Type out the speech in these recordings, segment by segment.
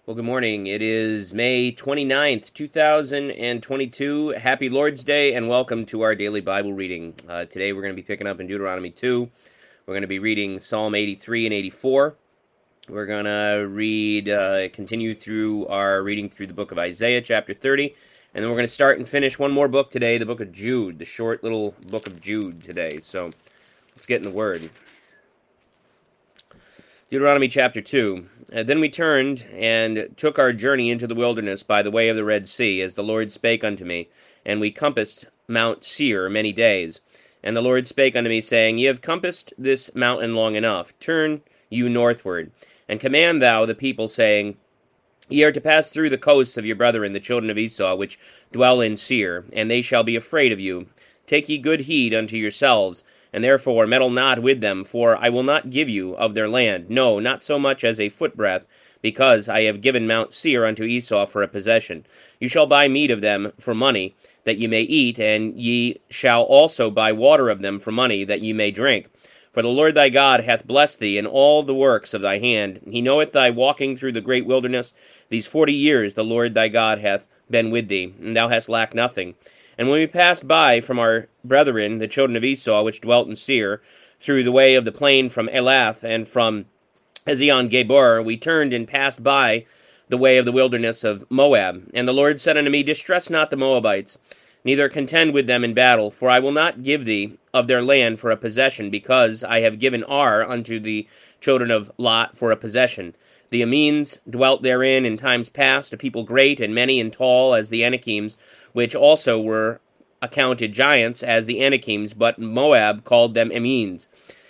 Well, good morning. It is May 29th, 2022. Happy Lord's Day, and welcome to our daily Bible reading. Today we're going to be picking up in Deuteronomy 2. We're going to be reading Psalm 83 and 84. We're going to continue through our reading through the book of Isaiah, chapter 30. And then we're going to start and finish one more book today, the book of Jude, the short little book of Jude today. So let's get in the Word. Deuteronomy chapter 2. Then we turned and took our journey into the wilderness by the way of the Red Sea, as the Lord spake unto me, and we compassed Mount Seir many days. And the Lord spake unto me, saying, Ye have compassed this mountain long enough. Turn you northward, and command thou the people, saying, Ye are to pass through the coasts of your brethren, the children of Esau, which dwell in Seir, and they shall be afraid of you. Take ye good heed unto yourselves, and therefore meddle not with them, for I will not give you of their land, no, not so much as a footbreadth, because I have given Mount Seir unto Esau for a possession. You shall buy meat of them for money, that ye may eat, and ye shall also buy water of them for money, that ye may drink. For the Lord thy God hath blessed thee in all the works of thy hand. He knoweth thy walking through the great wilderness. These 40 years the Lord thy God hath been with thee, and thou hast lacked nothing. And when we passed by from our brethren, the children of Esau, which dwelt in Seir, through the way of the plain from Elath and from Ezion-Geber, we turned and passed by the way of the wilderness of Moab. And the Lord said unto me, Distress not the Moabites, neither contend with them in battle, for I will not give thee of their land for a possession, because I have given Ar unto the children of Lot for a possession. The Amines dwelt therein in times past, a people great and many and tall as the Anakims, which also were accounted giants as the Anakims, but Moab called them Amines.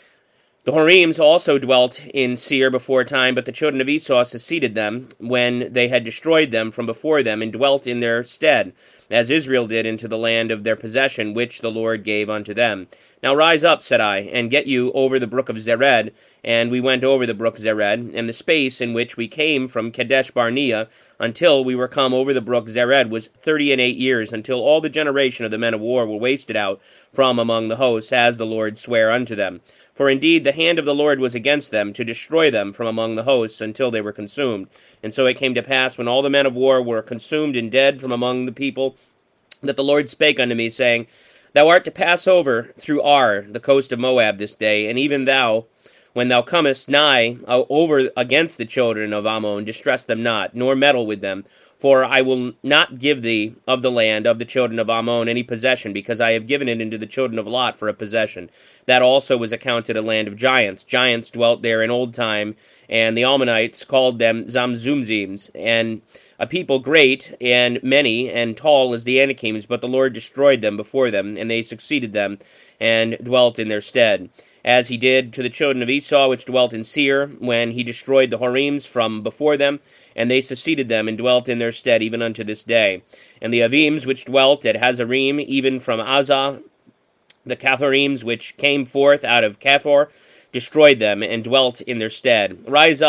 The Horims also dwelt in Seir before time, but the children of Esau succeeded them when they had destroyed them from before them, and dwelt in their stead, as Israel did into the land of their possession, which the Lord gave unto them. Now rise up, said I, and get you over the brook of Zered. And we went over the brook Zered, and the space in which we came from Kadesh Barnea until we were come over the brook Zered was 38 years, until all the generation of the men of war were wasted out from among the hosts, as the Lord sware unto them. For indeed the hand of the Lord was against them, to destroy them from among the hosts, until they were consumed. And so it came to pass, when all the men of war were consumed and dead from among the people, that the Lord spake unto me, saying, Thou art to pass over through Ar, the coast of Moab, this day, and even thou, when thou comest nigh over against the children of Ammon, distress them not, nor meddle with them. For I will not give thee of the land of the children of Ammon any possession, because I have given it into the children of Lot for a possession. That also was accounted a land of giants. Giants dwelt there in old time, and the Ammonites called them Zamzumzims, and a people great and many and tall as the Anakims, but the Lord destroyed them before them, and they succeeded them, and dwelt in their stead. As he did to the children of Esau, which dwelt in Seir, when he destroyed the Horims from before them, and they succeeded them, and dwelt in their stead even unto this day. And the Avims, which dwelt at Hazarim, even from Azah, the Capharims, which came forth out of Caphor, destroyed them, and dwelt in their stead. Rise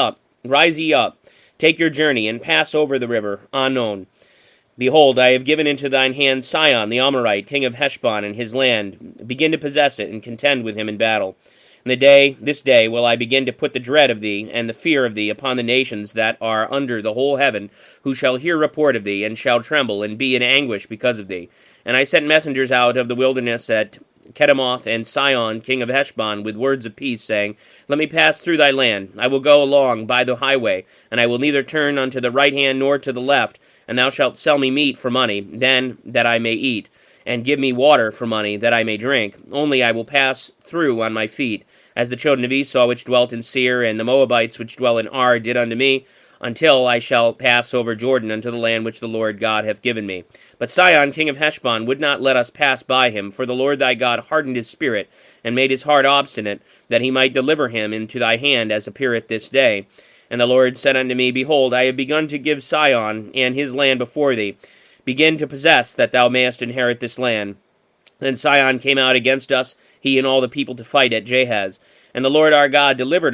ye up, take your journey, and pass over the river Arnon. Behold, I have given into thine hand Sihon the Amorite, king of Heshbon, and his land. Begin to possess it, and contend with him in battle. And this day will I begin to put the dread of thee, and the fear of thee, upon the nations that are under the whole heaven, who shall hear report of thee, and shall tremble, and be in anguish because of thee. And I sent messengers out of the wilderness at Kedemoth and Sihon, king of Heshbon, with words of peace, saying, Let me pass through thy land. I will go along by the highway, and I will neither turn unto the right hand nor to the left, and thou shalt sell me meat for money, then that I may eat, and give me water for money, that I may drink. Only I will pass through on my feet, as the children of Esau which dwelt in Seir, and the Moabites which dwell in Ar did unto me, until I shall pass over Jordan unto the land which the Lord God hath given me. But Sihon, king of Heshbon, would not let us pass by him, for the Lord thy God hardened his spirit, and made his heart obstinate, that he might deliver him into thy hand, as appeareth this day. And the Lord said unto me, Behold, I have begun to give Sihon and his land before thee. Begin to possess, that thou mayest inherit this land. Then Sihon came out against us, he and all the people, to fight at Jahaz. And the Lord our God delivered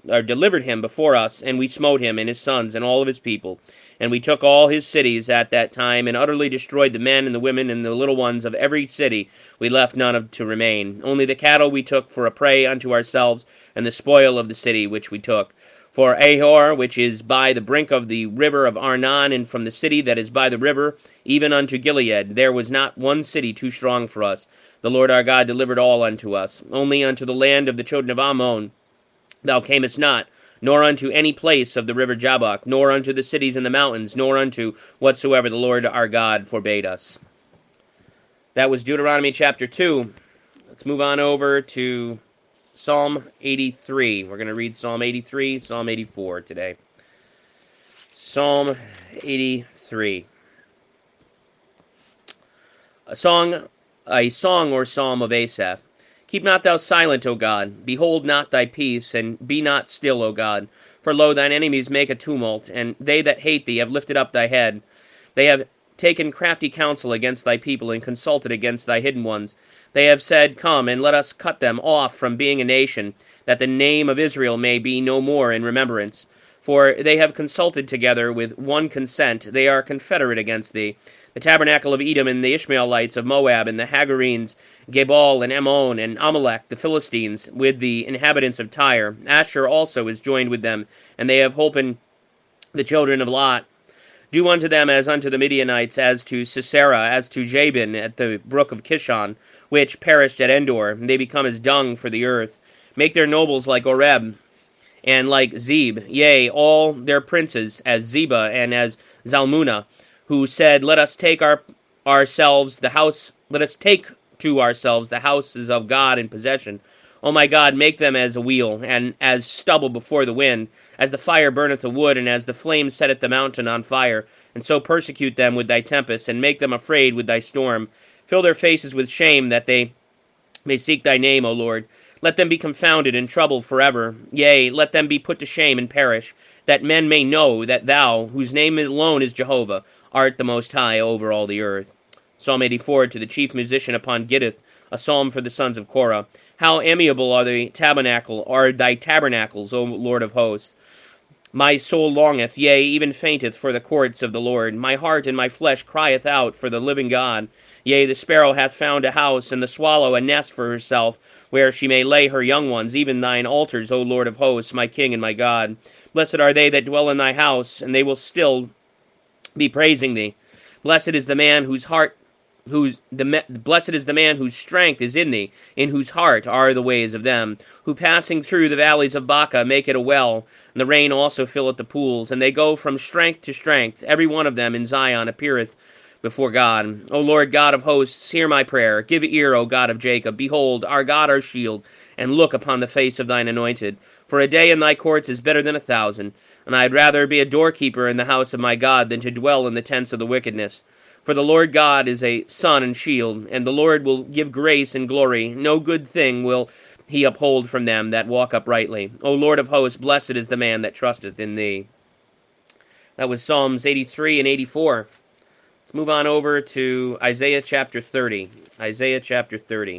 him before us, and we smote him and his sons and all of his people. And we took all his cities at that time, and utterly destroyed the men and the women and the little ones of every city. We left none to remain. Only the cattle we took for a prey unto ourselves, and the spoil of the city which we took. For Ahor, which is by the brink of the river of Arnon, and from the city that is by the river, even unto Gilead, there was not one city too strong for us. The Lord our God delivered all unto us. Only unto the land of the children of Ammon thou camest not, nor unto any place of the river Jabbok, nor unto the cities in the mountains, nor unto whatsoever the Lord our God forbade us. That was Deuteronomy chapter 2. Let's move on over to Psalm 83. We're going to read Psalm 83, Psalm 84 today. Psalm 83. A song or psalm of Asaph. Keep not thou silent, O God. Behold not thy peace, and be not still, O God. For lo, thine enemies make a tumult, and they that hate thee have lifted up thy head. They have taken crafty counsel against thy people, and consulted against thy hidden ones. They have said, Come, and let us cut them off from being a nation, that the name of Israel may be no more in remembrance. For they have consulted together with one consent. They are confederate against thee. The tabernacle of Edom, and the Ishmaelites of Moab, and the Hagarenes, Gebal, and Ammon, and Amalek, the Philistines, with the inhabitants of Tyre. Asher also is joined with them, and they have holpen the children of Lot. Do unto them as unto the Midianites, as to Sisera, as to Jabin at the brook of Kishon, which perished at Endor, and they become as dung for the earth. Make their nobles like Oreb, and like Zeb, yea, all their princes as Zeba and as Zalmunna, who said, Let us take to ourselves the houses of God in possession. O my God, make them as a wheel, and as stubble before the wind, as the fire burneth the wood, and as the flame setteth the mountain on fire, and so persecute them with thy tempest, and make them afraid with thy storm. Fill their faces with shame, that they may seek thy name, O Lord. Let them be confounded and troubled forever. Yea, let them be put to shame and perish, that men may know that thou, whose name alone is Jehovah, art the Most High over all the earth. Psalm 84, to the chief musician upon Gittith, a psalm for the sons of Korah. How amiable are thy tabernacles, O Lord of hosts! My soul longeth, yea, even fainteth for the courts of the Lord. My heart and my flesh crieth out for the living God. Yea, the sparrow hath found a house, and the swallow a nest for herself, where she may lay her young ones, even thine altars, O Lord of hosts, my King and my God. Blessed are they that dwell in thy house, and they will still be praising thee. Blessed is the man whose strength is in thee, in whose heart are the ways of them, who passing through the valleys of Baca make it a well, and the rain also filleth the pools, and they go from strength to strength. Every one of them in Zion appeareth before God. O Lord God of hosts, hear my prayer. Give ear, O God of Jacob. Behold, our God, our shield, and look upon the face of thine anointed. For a day in thy courts is better than 1,000, and I had rather be a doorkeeper in the house of my God than to dwell in the tents of the wickedness. For the Lord God is a sun and shield, and the Lord will give grace and glory. No good thing will he uphold from them that walk uprightly. O Lord of hosts, blessed is the man that trusteth in thee. That was Psalms 83 and 84. Let's move on over to Isaiah chapter 30. Isaiah chapter 30.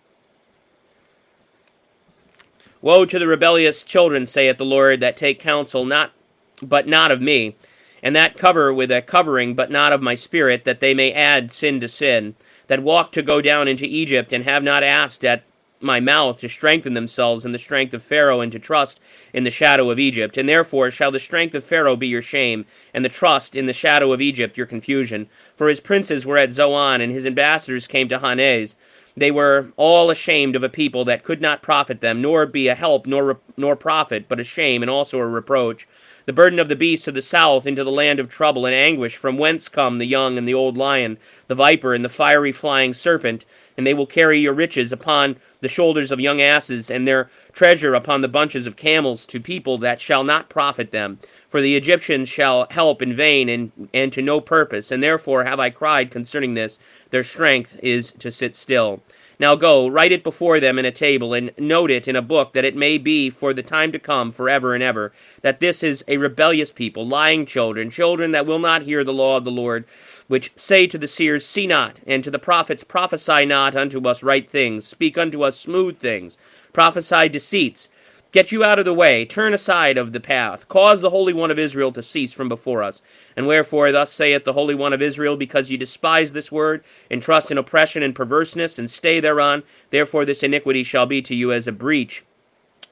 Woe to the rebellious children, saith the Lord, that take counsel but not of me, and that cover with a covering, but not of my spirit, that they may add sin to sin, that walk to go down into Egypt, and have not asked at my mouth to strengthen themselves in the strength of Pharaoh, and to trust in the shadow of Egypt. And therefore shall the strength of Pharaoh be your shame, and the trust in the shadow of Egypt your confusion. For his princes were at Zoan, and his ambassadors came to Hanes. They were all ashamed of a people that could not profit them, nor be a help, nor profit, but a shame, and also a reproach. The burden of the beasts of the south into the land of trouble and anguish, from whence come the young and the old lion, the viper and the fiery flying serpent, and they will carry your riches upon the shoulders of young asses, and their treasure upon the bunches of camels, to people that shall not profit them. For the Egyptians shall help in vain, and to no purpose, and therefore have I cried concerning this, their strength is to sit still. Now go, write it before them in a table, and note it in a book, that it may be for the time to come, forever and ever, that this is a rebellious people, lying children, children that will not hear the law of the Lord, which say to the seers, See not, and to the prophets, Prophesy not unto us right things, speak unto us smooth things, prophesy deceits. Get you out of the way, turn aside of the path, cause the Holy One of Israel to cease from before us. And wherefore thus saith the Holy One of Israel, because ye despise this word, and trust in oppression and perverseness, and stay thereon, therefore this iniquity shall be to you as a breach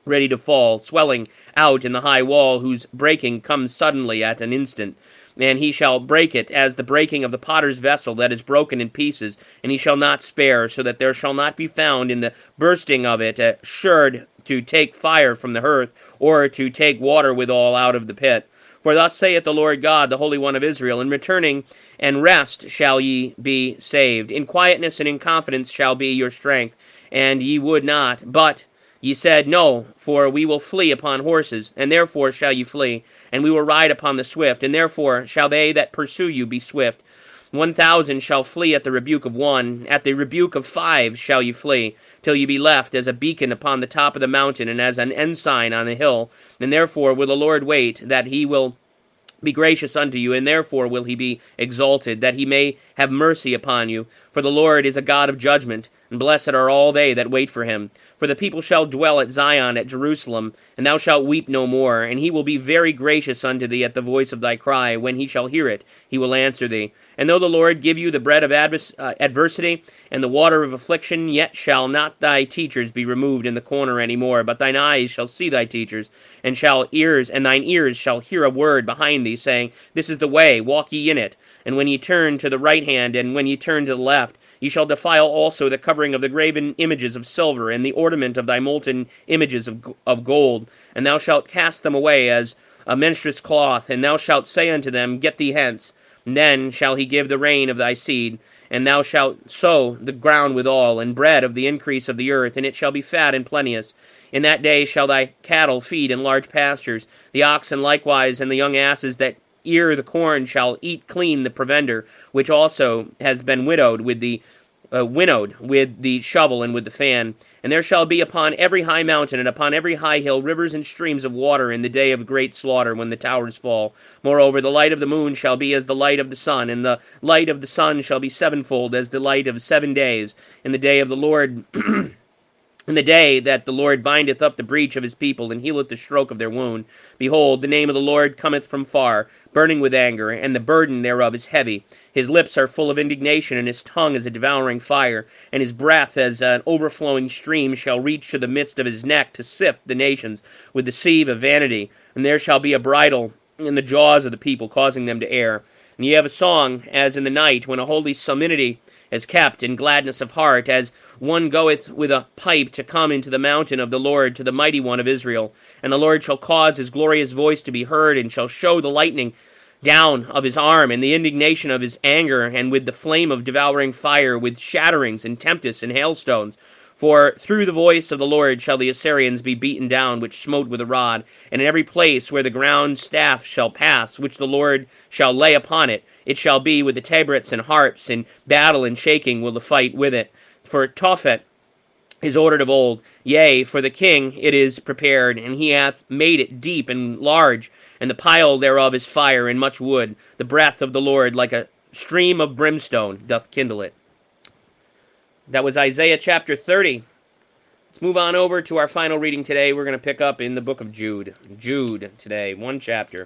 ready to fall, swelling out in the high wall, whose breaking comes suddenly at an instant. And he shall break it as the breaking of the potter's vessel that is broken in pieces, and he shall not spare, so that there shall not be found in the bursting of it a sherd to take fire from the hearth, or to take water withal out of the pit. For thus saith the Lord God, the Holy One of Israel, in returning and rest shall ye be saved. In quietness and in confidence shall be your strength, and ye would not, but ye said, No, for we will flee upon horses, and therefore shall ye flee, and we will ride upon the swift, and therefore shall they that pursue you be swift. 1,000 shall flee at the rebuke of one, at the rebuke of 5 shall ye flee, till ye be left as a beacon upon the top of the mountain, and as an ensign on the hill. And therefore will the Lord wait, that he will be gracious unto you, and therefore will he be exalted, that he may have mercy upon you. For the Lord is a God of judgment, and blessed are all they that wait for him. For the people shall dwell at Zion, at Jerusalem, and thou shalt weep no more. And he will be very gracious unto thee at the voice of thy cry. When he shall hear it, he will answer thee. And though the Lord give you the bread of adversity and the water of affliction, yet shall not thy teachers be removed in the corner any more, but thine eyes shall see thy teachers, and thine ears shall hear a word behind thee, saying, This is the way, walk ye in it. And when ye turn to the right hand, and when ye turn to the left, ye shall defile also the covering of the graven images of silver, and the ornament of thy molten images of gold. And thou shalt cast them away as a menstruous cloth, and thou shalt say unto them, Get thee hence. And then shall he give the rain of thy seed, and thou shalt sow the ground withal, and bread of the increase of the earth, and it shall be fat and plenteous. In that day shall thy cattle feed in large pastures, the oxen likewise, and the young asses that ear the corn shall eat clean the provender, which also has been winnowed with the shovel and with the fan. And there shall be upon every high mountain and upon every high hill rivers and streams of water in the day of great slaughter, when the towers fall. Moreover, the light of the moon shall be as the light of the sun, and the light of the sun shall be sevenfold as the light of 7 days, in the day of the Lord. In the day that the Lord bindeth up the breach of his people, and healeth the stroke of their wound. Behold, the name of the Lord cometh from far, burning with anger, and the burden thereof is heavy. His lips are full of indignation, and his tongue is a devouring fire, and his breath as an overflowing stream shall reach to the midst of his neck, to sift the nations with the sieve of vanity. And there shall be a bridle in the jaws of the people, causing them to err. And ye have a song, as in the night, when a holy solemnity is kept, in gladness of heart, as one goeth with a pipe to come into the mountain of the Lord, to the mighty one of Israel. And the Lord shall cause his glorious voice to be heard, and shall show the lightning down of his arm, and the indignation of his anger, and with the flame of devouring fire, with shatterings, and tempests, and hailstones. For through the voice of the Lord shall the Assyrians be beaten down, which smote with a rod. And in every place where the ground staff shall pass, which the Lord shall lay upon it, it shall be with the tabrets and harps, in battle and shaking will the fight with it. For Tophet is ordered of old, yea, for the king it is prepared, and he hath made it deep and large, and the pile thereof is fire and much wood. The breath of the Lord, like a stream of brimstone, doth kindle it. That was Isaiah chapter 30. Let's move on over to our final reading today. We're going to pick up in the book of Jude. Jude today, one chapter.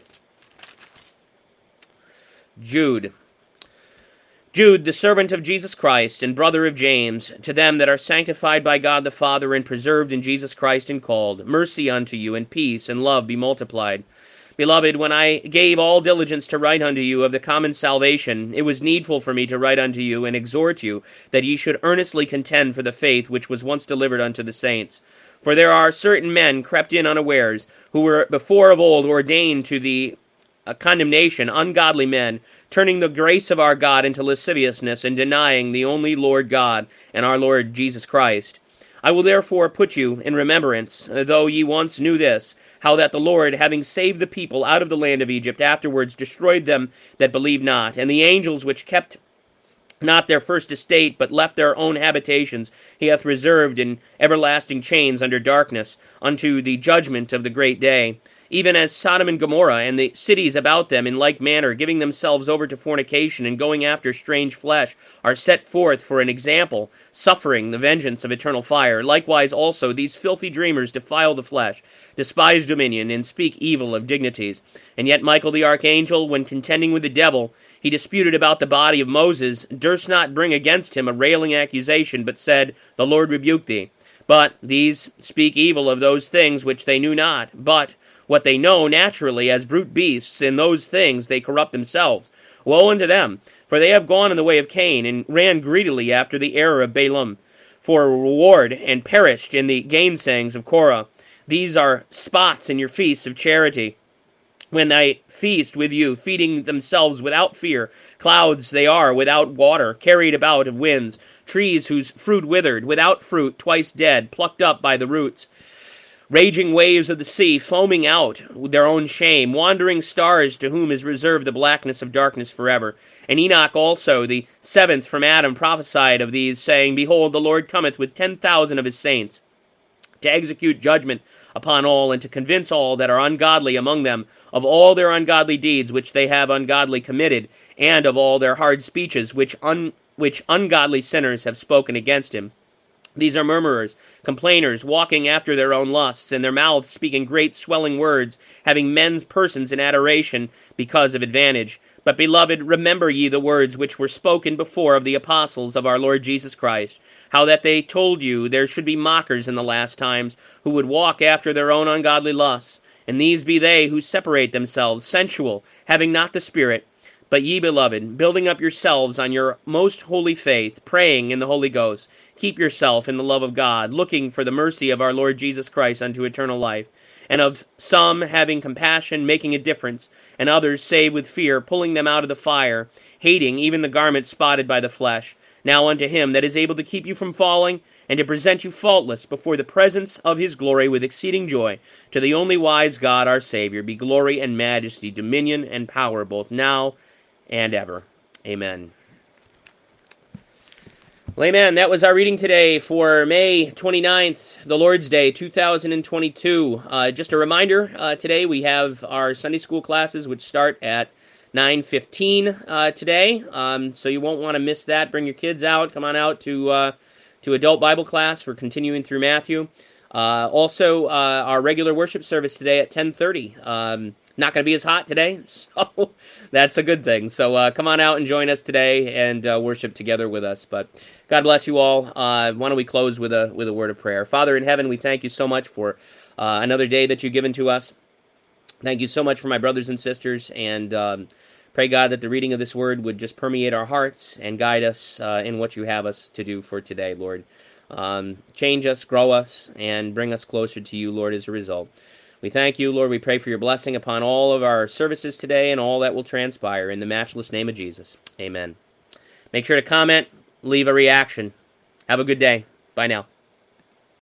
Jude. Jude, the servant of Jesus Christ, and brother of James, to them that are sanctified by God the Father, and preserved in Jesus Christ, and called, mercy unto you, and peace, and love be multiplied. Beloved, when I gave all diligence to write unto you of the common salvation, it was needful for me to write unto you, and exhort you, that ye should earnestly contend for the faith which was once delivered unto the saints. For there are certain men crept in unawares, who were before of old ordained to the condemnation, ungodly men, turning the grace of our God into lasciviousness, and denying the only Lord God, and our Lord Jesus Christ. I will therefore put you in remembrance, though ye once knew this, how that the Lord, having saved the people out of the land of Egypt, afterwards destroyed them that believed not, and the angels which kept not their first estate, but left their own habitations, he hath reserved in everlasting chains under darkness, unto the judgment of the great day. Even as Sodom and Gomorrah and the cities about them in like manner, giving themselves over to fornication and going after strange flesh, are set forth for an example, suffering the vengeance of eternal fire. Likewise also these filthy dreamers defile the flesh, despise dominion, and speak evil of dignities. And yet Michael the archangel, when contending with the devil, he disputed about the body of Moses, durst not bring against him a railing accusation, but said, The Lord rebuke thee. But these speak evil of those things which they knew not. But what they know naturally as brute beasts, in those things they corrupt themselves. Woe unto them! For they have gone in the way of Cain, and ran greedily after the error of Balaam, for a reward, and perished in the gainsayings of Korah. These are spots in your feasts of charity, when they feast with you, feeding themselves without fear. Clouds they are, without water, carried about of winds. Trees whose fruit withered, without fruit, twice dead, plucked up by the roots. Raging waves of the sea, foaming out their own shame. Wandering stars, to whom is reserved the blackness of darkness forever. And Enoch also, the seventh from Adam, prophesied of these, saying, Behold, the Lord cometh with 10,000 of his saints, to execute judgment upon all, and to convince all that are ungodly among them of all their ungodly deeds which they have ungodly committed, and of all their hard speeches which ungodly sinners have spoken against him. These are murmurers, complainers, walking after their own lusts, and their mouths speaking great swelling words, having men's persons in adoration because of advantage. But, beloved, remember ye the words which were spoken before of the apostles of our Lord Jesus Christ, how that they told you there should be mockers in the last times, who would walk after their own ungodly lusts. And these be they who separate themselves, sensual, having not the Spirit. But ye, beloved, building up yourselves on your most holy faith, praying in the Holy Ghost, keep yourself in the love of God, looking for the mercy of our Lord Jesus Christ unto eternal life. And of some having compassion, making a difference, and others save with fear, pulling them out of the fire, hating even the garment spotted by the flesh. Now unto him that is able to keep you from falling, and to present you faultless before the presence of his glory with exceeding joy, to the only wise God our Savior, be glory and majesty, dominion and power, both now and ever. Amen. Well, amen. That was our reading today for May 29th, the Lord's Day, 2022. Just a reminder, today we have our Sunday school classes, which start at 9:15 today, so you won't want to miss that. Bring your kids out. Come on out to Adult Bible class. We're continuing through Matthew. Also, our regular worship service today at 10:30. Not going to be as hot today, so that's a good thing. So come on out and join us today and worship together with us. But God bless you all. Why don't we close with a word of prayer? Father in heaven, we thank you so much for another day that you've given to us. Thank you so much for my brothers and sisters, and pray, God, that the reading of this word would just permeate our hearts and guide us in what you have us to do for today, Lord. Change us, grow us, and bring us closer to you, Lord, as a result. We thank you, Lord. We pray for your blessing upon all of our services today and all that will transpire. In the matchless name of Jesus, amen. Make sure to comment, leave a reaction. Have a good day. Bye now.